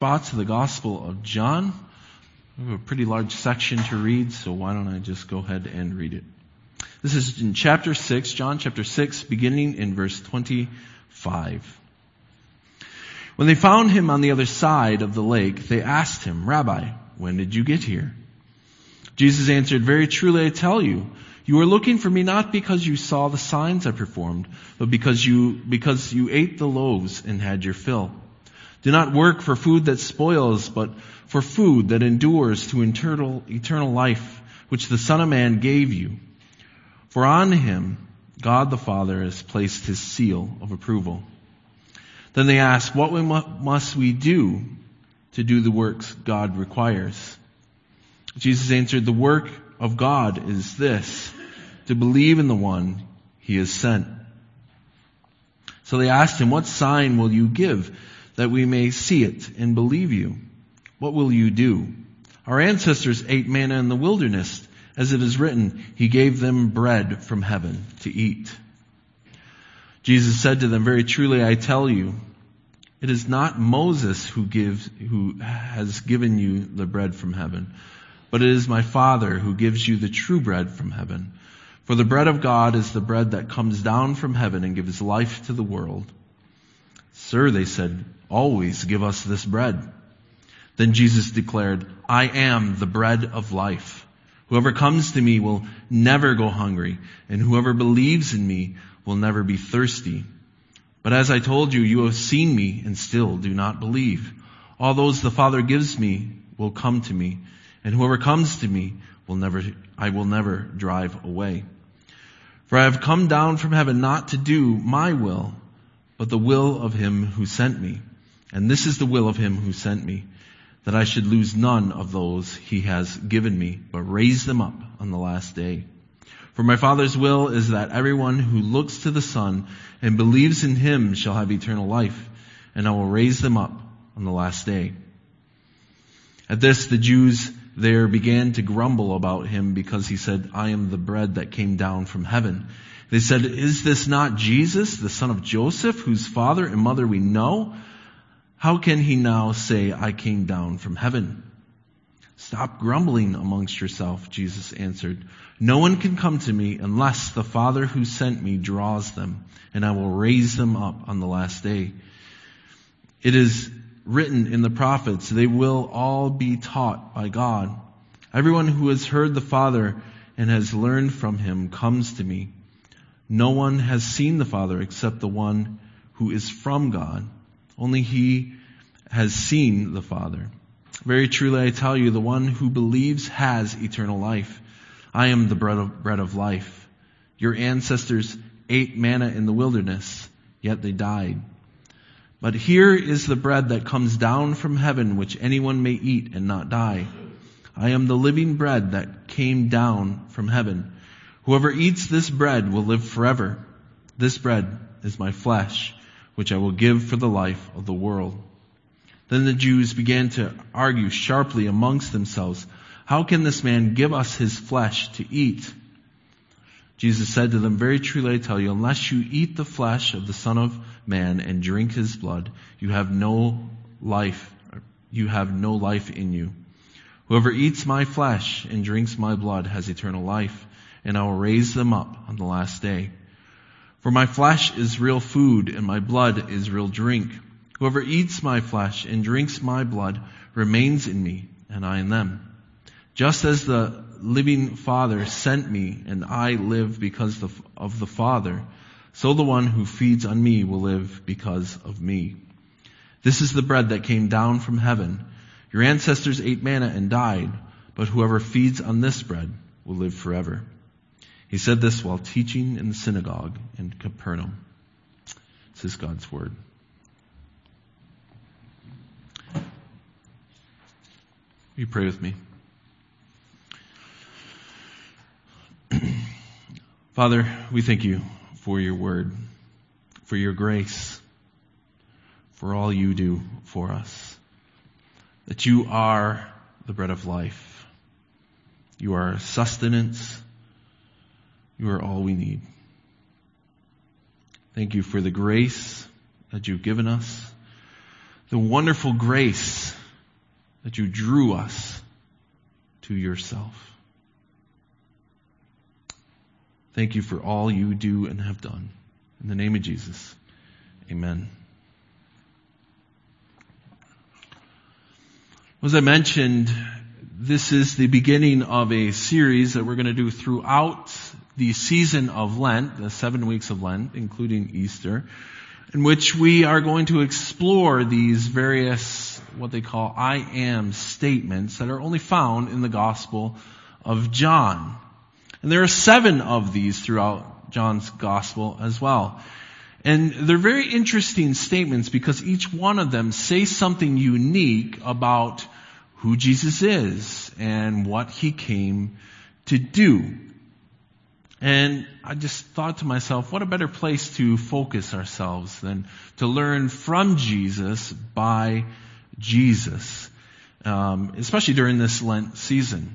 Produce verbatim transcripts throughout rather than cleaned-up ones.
Thoughts of the Gospel of John. We have a pretty large section to read, so why don't I just go ahead and read it. This is in chapter six, John chapter six, beginning in verse twenty-five. When they found him on the other side of the lake, they asked him, "Rabbi, when did you get here?" Jesus answered, "Very truly I tell you, you are looking for me not because you saw the signs I performed, but because you because you ate the loaves and had your fill. Do not work for food that spoils, but for food that endures to eternal, eternal life, which the Son of Man gave you. For on him God the Father has placed his seal of approval." Then they asked, "What we mu- must we do to do the works God requires?" Jesus answered, "The work of God is this, to believe in the one he has sent." So they asked him, "What sign will you give that we may see it and believe you? What will you do? Our ancestors ate manna in the wilderness, as it is written, he gave them bread from heaven to eat." Jesus said to them, "Very truly I tell you, it is not Moses who gives, who has given you the bread from heaven, but it is my Father who gives you the true bread from heaven. For the bread of God is the bread that comes down from heaven and gives life to the world." "Sir," they said, "always give us this bread." Then Jesus declared, "I am the bread of life. Whoever comes to me will never go hungry, and whoever believes in me will never be thirsty. But as I told you, you have seen me and still do not believe. All those the Father gives me will come to me, and whoever comes to me will never, I will never drive away. For I have come down from heaven not to do my will, but the will of him who sent me. And this is the will of him who sent me, that I should lose none of those he has given me, but raise them up on the last day. For my Father's will is that everyone who looks to the Son and believes in him shall have eternal life, and I will raise them up on the last day." At this, the Jews there began to grumble about him because he said, "I am the bread that came down from heaven." They said, "Is this not Jesus, the son of Joseph, whose father and mother we know? How can he now say, 'I came down from heaven'?" "Stop grumbling amongst yourself," Jesus answered. "No one can come to me unless the Father who sent me draws them, and I will raise them up on the last day. It is written in the prophets, they will all be taught by God. Everyone who has heard the Father and has learned from him comes to me. No one has seen the Father except the one who is from God. Only he has seen the Father. Very truly I tell you, the one who believes has eternal life. I am the bread of, bread of life. Your ancestors ate manna in the wilderness, yet they died. But here is the bread that comes down from heaven, which anyone may eat and not die. I am the living bread that came down from heaven. Whoever eats this bread will live forever. This bread is my flesh, which I will give for the life of the world." Then the Jews began to argue sharply amongst themselves, "How can this man give us his flesh to eat?" Jesus said to them, "Very truly I tell you, unless you eat the flesh of the Son of Man and drink his blood, you have no life, you have no life in you. Whoever eats my flesh and drinks my blood has eternal life, and I will raise them up on the last day. For my flesh is real food, and my blood is real drink. Whoever eats my flesh and drinks my blood remains in me, and I in them. Just as the living Father sent me, and I live because of the Father, so the one who feeds on me will live because of me. This is the bread that came down from heaven. Your ancestors ate manna and died, but whoever feeds on this bread will live forever." He said this while teaching in the synagogue in Capernaum. This is God's word. Will you pray with me? Father, we thank you for your word, for your grace, for all you do for us. That you are the bread of life. You are sustenance. You are all we need. Thank you for the grace that you've given us, the wonderful grace that you drew us to yourself. Thank you for all you do and have done. In the name of Jesus, amen. As I mentioned, this is the beginning of a series that we're going to do throughout the season of Lent, the seven weeks of Lent, including Easter, in which we are going to explore these various, what they call I am statements that are only found in the Gospel of John. And there are seven of these throughout John's Gospel as well. And they're very interesting statements because each one of them says something unique about who Jesus is and what he came to do. And I just thought to myself, what a better place to focus ourselves than to learn from Jesus by Jesus, um, especially during this Lent season.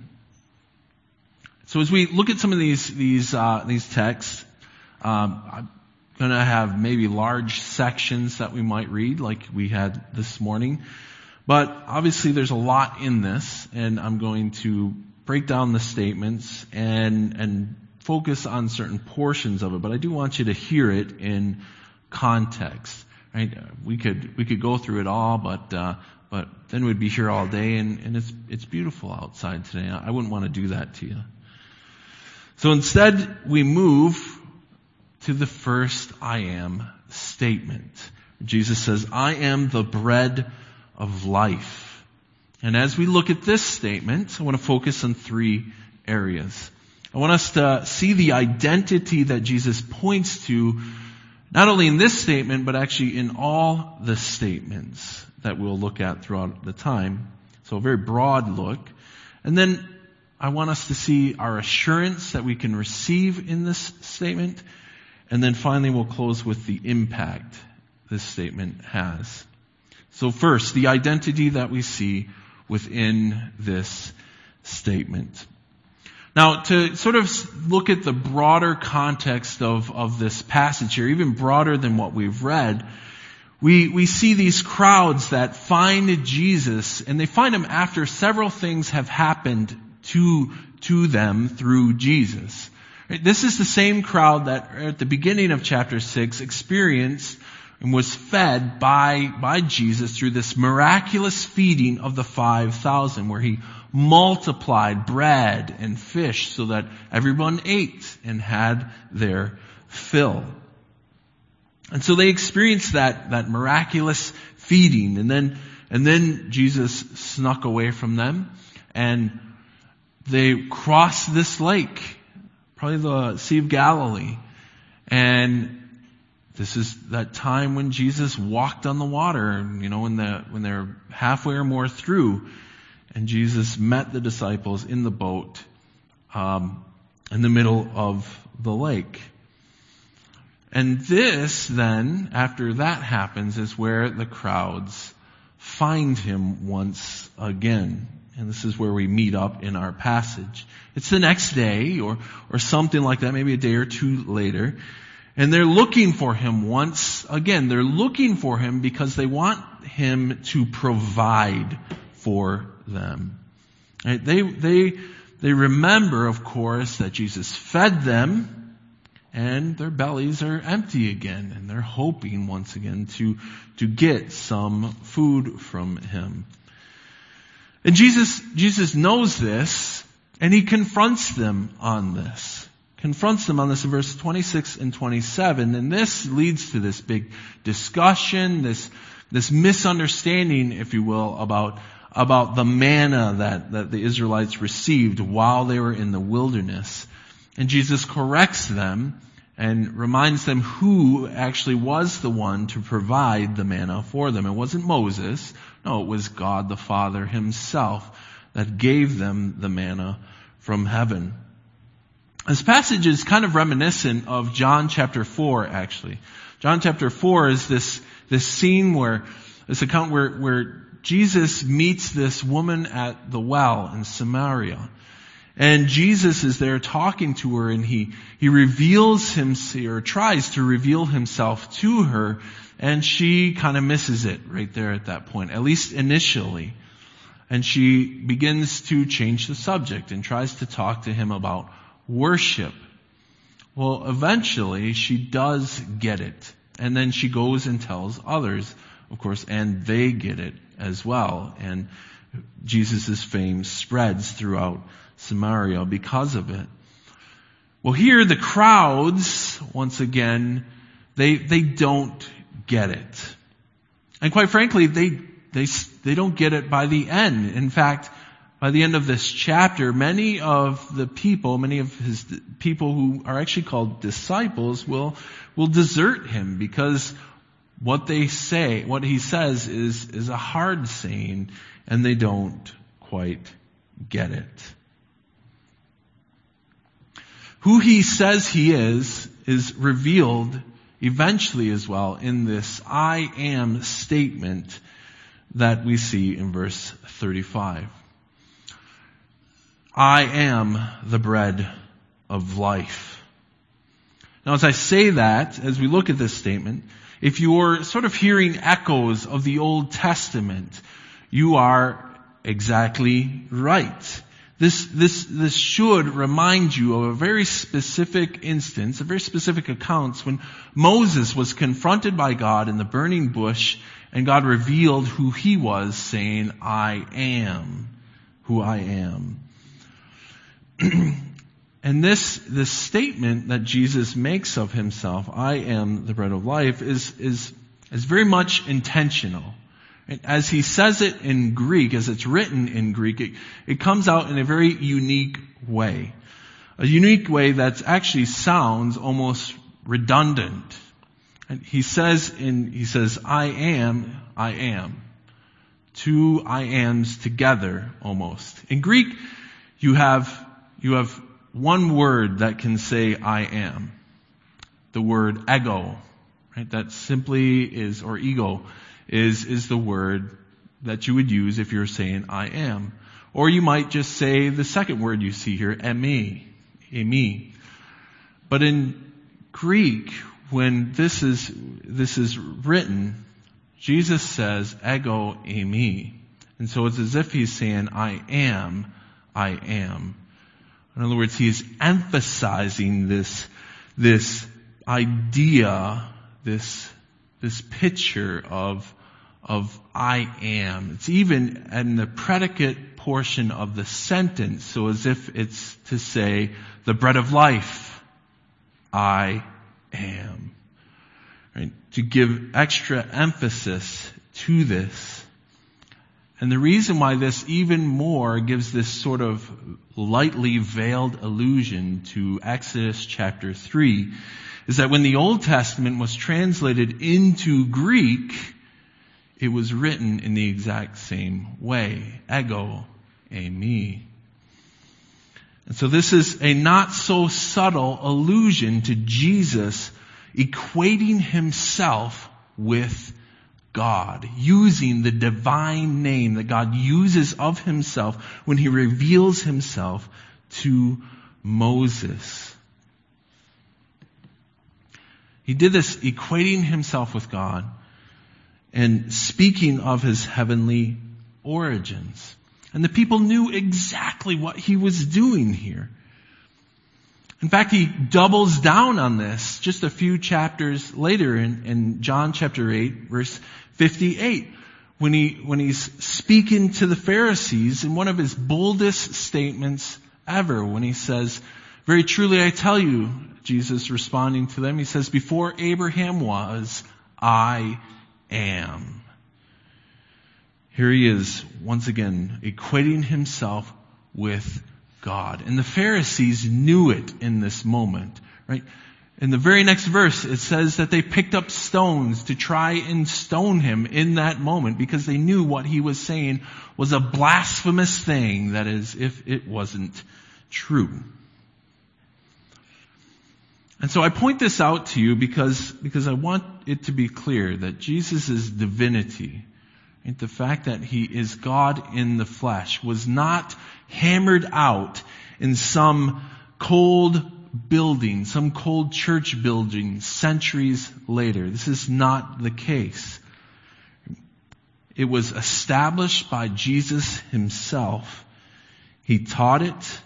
So as we look at some of these these uh, these texts, um, I'm going to have maybe large sections that we might read, like we had this morning. But obviously, there's a lot in this, and I'm going to break down the statements and and focus on certain portions of it. But I do want you to hear it in context. Right? We could we could go through it all, but uh, but then we'd be here all day, and, and it's it's beautiful outside today. I wouldn't want to do that to you. So instead, we move to the first I am statement. Jesus says, I am the bread of life. And as we look at this statement, I want to focus on three areas. I want us to see the identity that Jesus points to, not only in this statement, but actually in all the statements that we'll look at throughout the time. So a very broad look. And then I want us to see our assurance that we can receive in this statement. And then finally we'll close with the impact this statement has. So first, the identity that we see within this statement. Now, to sort of look at the broader context of, of this passage here, even broader than what we've read, we, we see these crowds that find Jesus, and they find him after several things have happened to, to them through Jesus. Right? This is the same crowd that at the beginning of chapter six experienced and was fed by, by Jesus through this miraculous feeding of the five thousand, where he multiplied bread and fish so that everyone ate and had their fill. And so they experienced that, that miraculous feeding, and then, and then Jesus snuck away from them, and they crossed this lake, probably the Sea of Galilee, and this is that time when Jesus walked on the water, you know, when the, when they're halfway or more through, and Jesus met the disciples in the boat, um, in the middle of the lake. And this then, after that happens, is where the crowds find him once again. And this is where we meet up in our passage. It's the next day, or, or something like that, maybe a day or two later. And they're looking for him once again. They're looking for him because they want him to provide for them. Right? They, they, they remember, of course, that Jesus fed them, and their bellies are empty again, and they're hoping once again to, to get some food from him. And Jesus, Jesus knows this, and he confronts them on this. Confronts them on this in verse twenty-six and twenty-seven, and this leads to this big discussion, this, this misunderstanding, if you will, about, about the manna that, that the Israelites received while they were in the wilderness. And Jesus corrects them and reminds them who actually was the one to provide the manna for them. It wasn't Moses. No, it was God the Father himself that gave them the manna from heaven. This passage is kind of reminiscent of John chapter four, actually. John chapter four is this, this scene where, this account where, where Jesus meets this woman at the well in Samaria. And Jesus is there talking to her, and he, he reveals himself, or tries to reveal himself to her, and she kind of misses it right there at that point, at least initially. And she begins to change the subject and tries to talk to him about worship. Well, eventually she does get it. And then she goes and tells others, of course, and they get it as well. And Jesus' fame spreads throughout Samaria because of it. Well, here the crowds, once again, they they don't get it. And quite frankly, they they they don't get it by the end. In fact, by the end of this chapter, many of the people, many of his people who are actually called disciples will will desert him because what they say, what he says is is a hard saying, and they don't quite get it. Who he says he is is revealed eventually as well in this I am statement that we see in verse thirty-five. I am the bread of life. Now, as I say that, as we look at this statement, if you're sort of hearing echoes of the Old Testament, you are exactly right. This, this, this should remind you of a very specific instance, a very specific account when Moses was confronted by God in the burning bush and God revealed who he was, saying, I am who I am. And this, this statement that Jesus makes of himself, I am the bread of life, is, is, is very much intentional. As he says it in Greek, as it's written in Greek, it, it comes out in a very unique way. A unique way that actually sounds almost redundant. And he says in, he says, I am, I am. Two I ams together almost. In Greek, you have, you have one word that can say I am. The word ego, right? That simply is, or ego, is, is the word that you would use if you're saying I am. Or you might just say the second word you see here, emi, emi. But in Greek, when this is, this is written, Jesus says ego eimi. And so it's as if he's saying I am, I am. In other words, he is emphasizing this, this idea, this, this picture of, of I am. It's even in the predicate portion of the sentence, so as if it's to say, the bread of life, I am. Right? To give extra emphasis to this. And the reason why this even more gives this sort of lightly veiled allusion to Exodus chapter three is that when the Old Testament was translated into Greek, it was written in the exact same way. Ego, eimi. And so this is a not so subtle allusion to Jesus equating himself with God, using the divine name that God uses of himself when he reveals himself to Moses. He did this equating himself with God and speaking of his heavenly origins. And the people knew exactly what he was doing here. In fact, he doubles down on this just a few chapters later in, in John chapter eight, verse fifty-eight, when he, when he's speaking to the Pharisees in one of his boldest statements ever, when he says, very truly I tell you, Jesus responding to them, he says, before Abraham was, I am. Here he is, once again, equating himself with God. And the Pharisees knew it in this moment, right? In the very next verse, it says that they picked up stones to try and stone him in that moment because they knew what he was saying was a blasphemous thing, that is, if it wasn't true. And so I point this out to you because, because I want it to be clear that Jesus' divinity, right, the fact that he is God in the flesh, was not hammered out in some cold building, some cold church building centuries later. This is not the case. It was established by Jesus himself. He taught it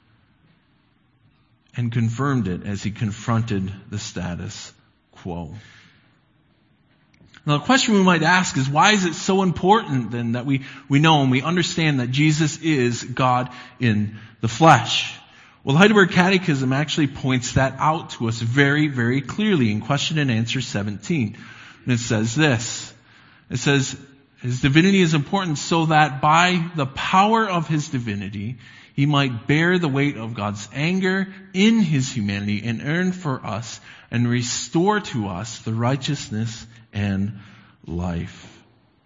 and confirmed it as he confronted the status quo. Now the question we might ask is, why is it so important then that we, we know and we understand that Jesus is God in the flesh? Well, the Heidelberg Catechism actually points that out to us very, very clearly in question and answer seventeen. And it says this. It says, his divinity is important so that by the power of his divinity, he might bear the weight of God's anger in his humanity and earn for us and restore to us the righteousness and life.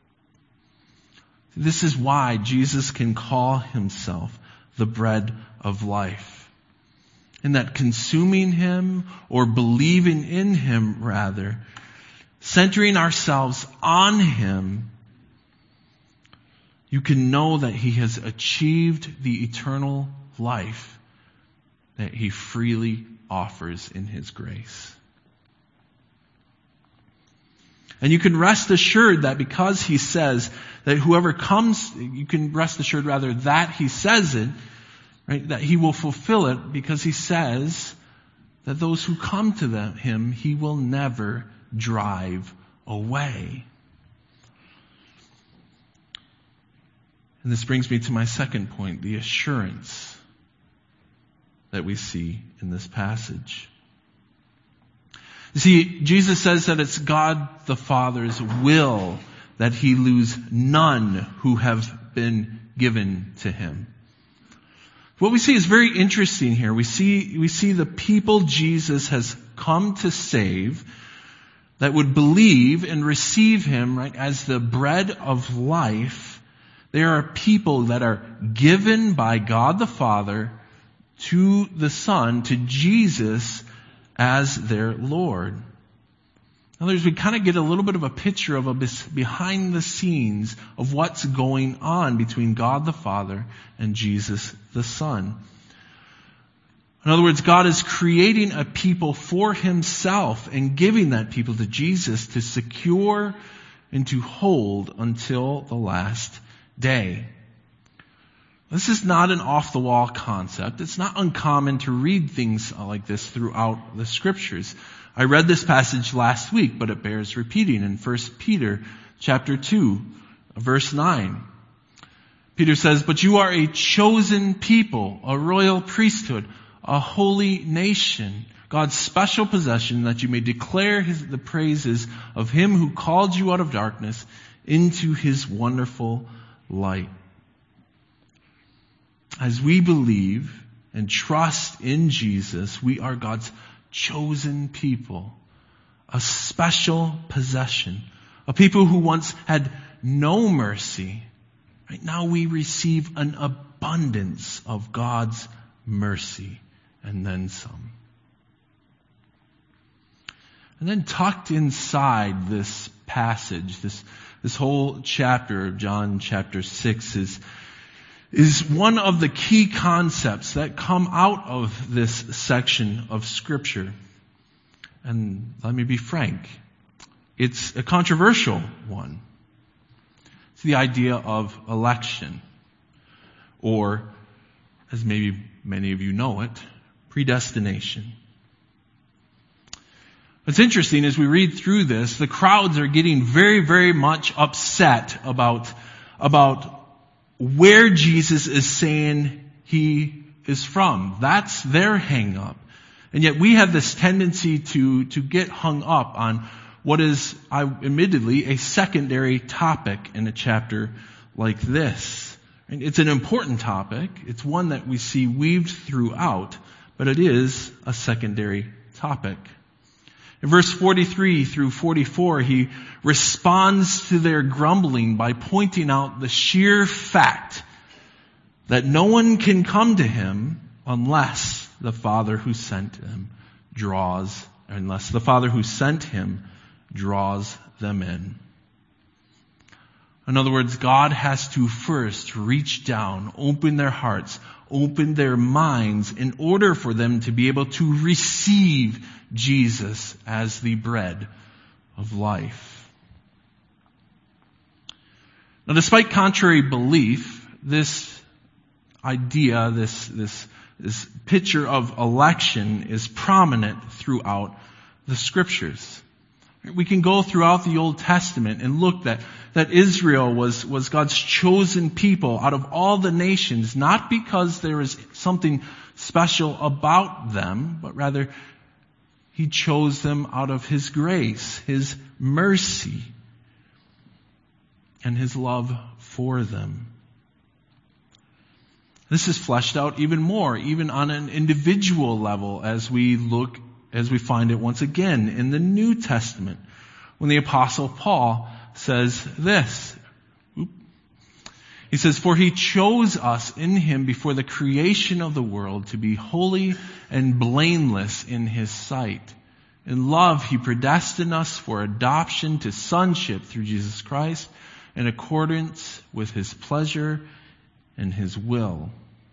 This is why Jesus can call himself the bread of life. And that consuming him, or believing in him rather, centering ourselves on him, you can know that he has achieved the eternal life that he freely offers in his grace. And you can rest assured that because he says that whoever comes, you can rest assured rather that he says it, right, that he will fulfill it, because he says that those who come to them, him, he will never drive away. And this brings me to my second point, the assurance that we see in this passage. You see, Jesus says that it's God the Father's will that he lose none who have been given to him. What we see is very interesting here. We see, we see the people Jesus has come to save that would believe and receive him, right, as the bread of life. There are people that are given by God the Father to the Son, to Jesus as their Lord. In other words, we kind of get a little bit of a picture of a behind the scenes of what's going on between God the Father and Jesus the Son. In other words, God is creating a people for himself and giving that people to Jesus to secure and to hold until the last day. This is not an off-the-wall concept. It's not uncommon to read things like this throughout the Scriptures. I read this passage last week, but it bears repeating in First Peter chapter two, verse nine. Peter says, "But you are a chosen people, a royal priesthood, a holy nation, God's special possession, that you may declare his, the praises of him who called you out of darkness into his wonderful light." As we believe and trust in Jesus, we are God's chosen people, a special possession, a people who once had no mercy. Right now we receive an abundance of God's mercy and then some. And then tucked inside this passage, this, this whole chapter of John chapter six is is one of the key concepts that come out of this section of Scripture. And let me be frank, it's a controversial one. It's the idea of election, or, as maybe many of you know it, predestination. What's interesting as we read through this, the crowds are getting very, very much upset about, about where Jesus is saying he is from. That's their hang up. And yet we have this tendency to, to get hung up on what is, I, admittedly, a secondary topic in a chapter like this. And it's an important topic. It's one that we see weaved throughout, but it is a secondary topic. In verse forty-three through forty-four, he responds to their grumbling by pointing out the sheer fact that no one can come to him unless the Father who sent him draws, unless the Father who sent him draws them in. In other words, God has to first reach down, open their hearts, open their minds in order for them to be able to receive Jesus as the bread of life. Now, despite contrary belief, this idea, this, this, this picture of election is prominent throughout the Scriptures. We can go throughout the Old Testament and look that, that Israel was, was God's chosen people out of all the nations, not because there is something special about them, but rather He chose them out of His grace, His mercy, and His love for them. This is fleshed out even more, even on an individual level, as we look, as we find it once again in the New Testament, when the Apostle Paul says this. He says, "For He chose us in Him before the creation of the world to be holy and blameless in His sight. In love He predestined us for adoption to sonship through Jesus Christ, in accordance with His pleasure and His will."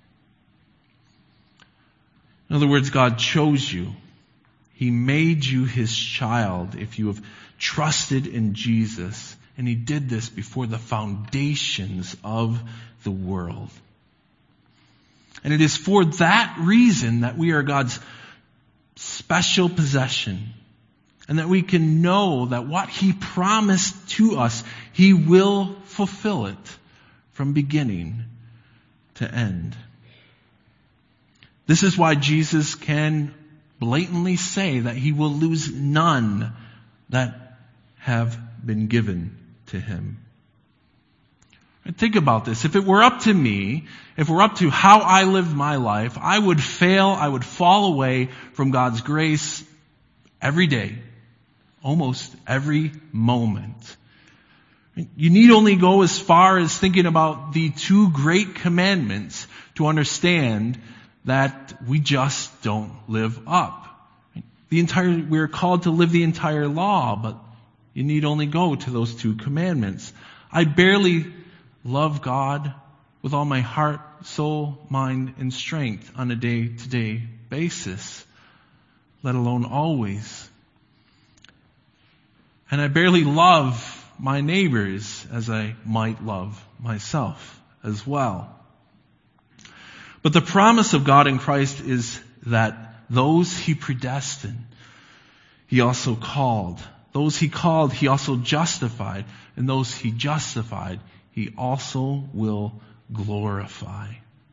In other words, God chose you. He made you His child if you have trusted in Jesus. And He did this before the foundations of the world. And it is for that reason that we are God's special possession. And that we can know that what He promised to us, He will fulfill it from beginning to end. This is why Jesus can blatantly say that He will lose none that have been given to Him. And think about this. If it were up to me, if it were up to how I lived my life, I would fail, I would fall away from God's grace every day, almost every moment. You need only go as far as thinking about the two great commandments to understand that we just don't live up. The entire, we're called to live the entire law, but you need only go to those two commandments. I barely love God with all my heart, soul, mind, and strength on a day-to-day basis, let alone always. And I barely love my neighbors as I might love myself as well. But the promise of God in Christ is that those He predestined, He also called. Those He called, He also justified. And those He justified, He also will glorify.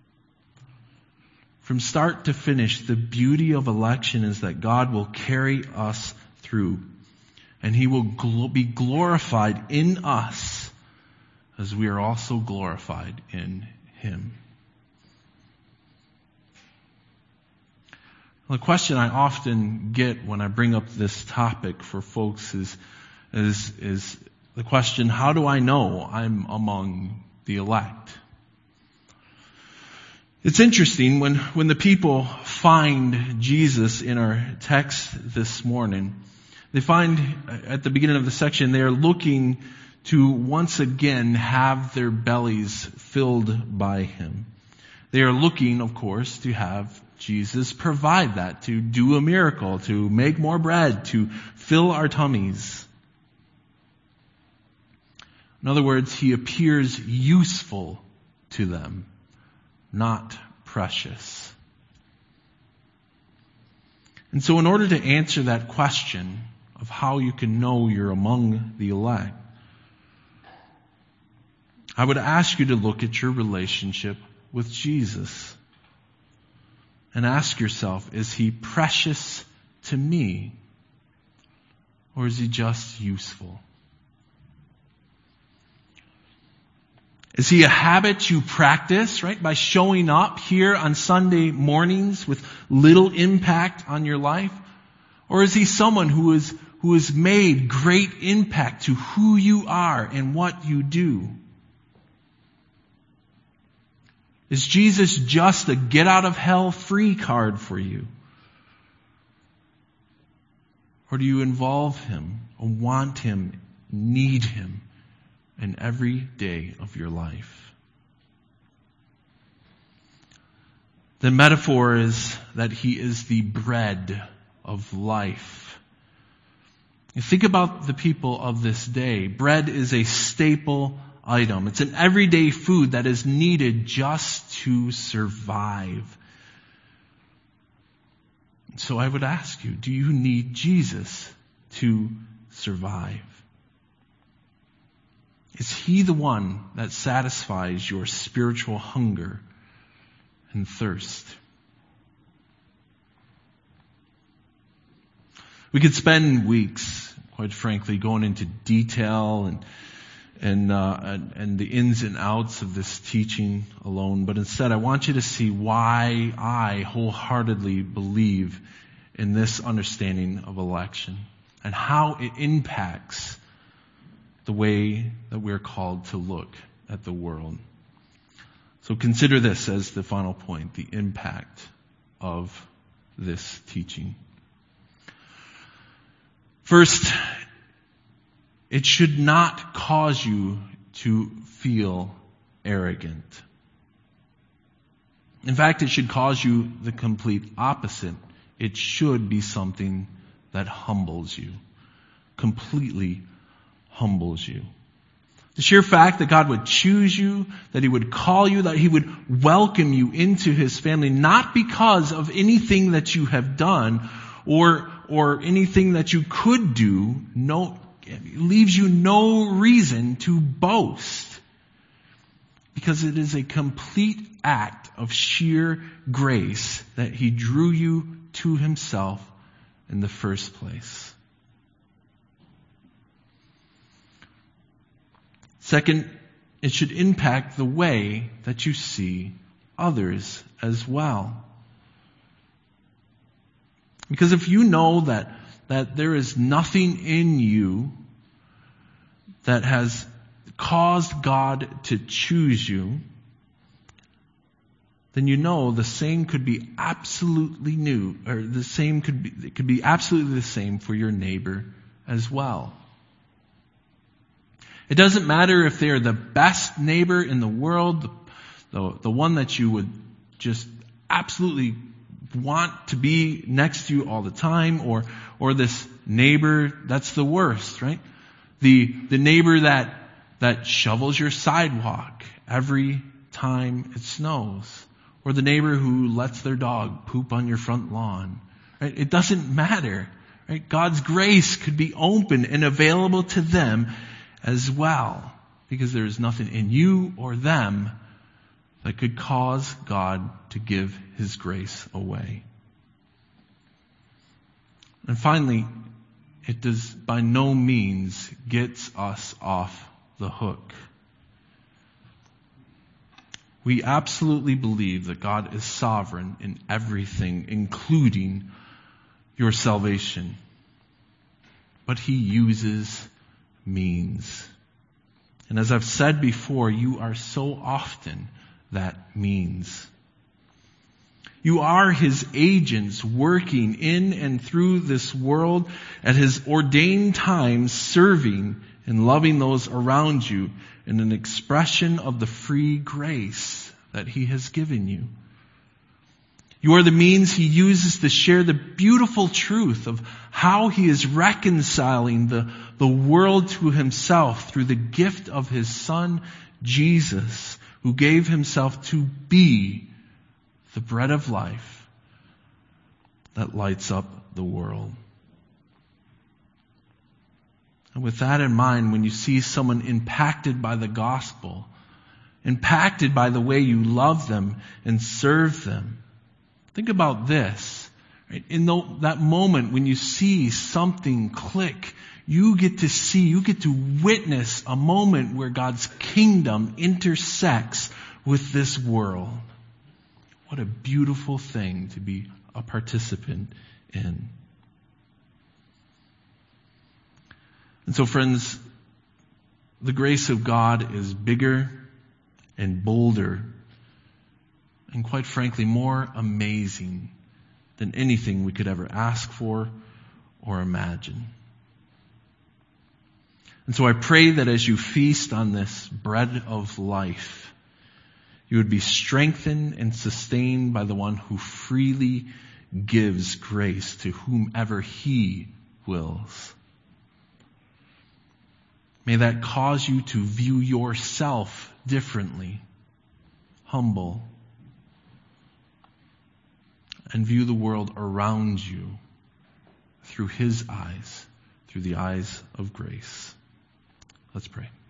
From start to finish, the beauty of election is that God will carry us through. And He will gl- be glorified in us as we are also glorified in Him. The question I often get when I bring up this topic for folks is, is, is the question, how do I know I'm among the elect? It's interesting when, when the people find Jesus in our text this morning, they find at the beginning of the section they are looking to once again have their bellies filled by Him. They are looking, of course, to have Jesus provide that, to do a miracle, to make more bread, to fill our tummies. In other words, He appears useful to them, not precious. And so in order to answer that question of how you can know you're among the elect, I would ask you to look at your relationship with Jesus. And ask yourself, is He precious to me? Or is He just useful? Is He a habit you practice, right, by showing up here on Sunday mornings with little impact on your life? Or is He someone who is, who has made great impact to who you are and what you do? Is Jesus just a get out of hell free card for you? Or do you involve Him, or want Him, need Him in every day of your life? The metaphor is that He is the bread of life. You think about the people of this day. Bread is a staple item. It's an everyday food that is needed just to survive. So I would ask you, do you need Jesus to survive? Is he the one that satisfies your spiritual hunger and thirst? We could spend weeks, quite frankly, going into detail and and, uh, and and the ins and outs of this teaching alone, but instead I want you to see why I wholeheartedly believe in this understanding of election and how it impacts the way that we're called to look at the world. So consider this as the final point, the impact of this teaching. First, it should not cause you to feel arrogant. In fact, it should cause you the complete opposite. It should be something that humbles you, completely humbles you. The sheer fact that God would choose you, that He would call you, that He would welcome you into His family, not because of anything that you have done or or anything that you could do, no, leaves you no reason to boast. Because it is a complete act of sheer grace that He drew you to Himself in the first place. Second, it should impact the way that you see others as well. Because if you know that, that there is nothing in you that has caused God to choose you, then you know the same could be absolutely new, or the same could be, it could be absolutely the same for your neighbor as well. It doesn't matter if they're the best neighbor in the world, the, the, the one that you would just absolutely want to be next to you all the time, or or this neighbor that's the worst, right? The the neighbor that that shovels your sidewalk every time it snows, or the neighbor who lets their dog poop on your front lawn. Right? It doesn't matter. Right? God's grace could be open and available to them as well, because there is nothing in you or them that could cause God to give His grace away. And finally, it does by no means gets us off the hook. We absolutely believe that God is sovereign in everything, including your salvation. But He uses means. And as I've said before, you are so often that means. You are His agents working in and through this world at His ordained times, serving and loving those around you in an expression of the free grace that He has given you. You are the means He uses to share the beautiful truth of how He is reconciling the, the world to Himself through the gift of His Son, Jesus, who gave Himself to be the bread of life that lights up the world. And with that in mind, when you see someone impacted by the gospel, impacted by the way you love them and serve them, think about this. Right? In the, that moment when you see something click, you get to see, you get to witness a moment where God's kingdom intersects with this world. What a beautiful thing to be a participant in. And so, friends, the grace of God is bigger and bolder and, quite frankly, more amazing than anything we could ever ask for or imagine. And so I pray that as you feast on this bread of life, you would be strengthened and sustained by the one who freely gives grace to whomever He wills. May that cause you to view yourself differently, humble, and view the world around you through His eyes, through the eyes of grace. Let's pray.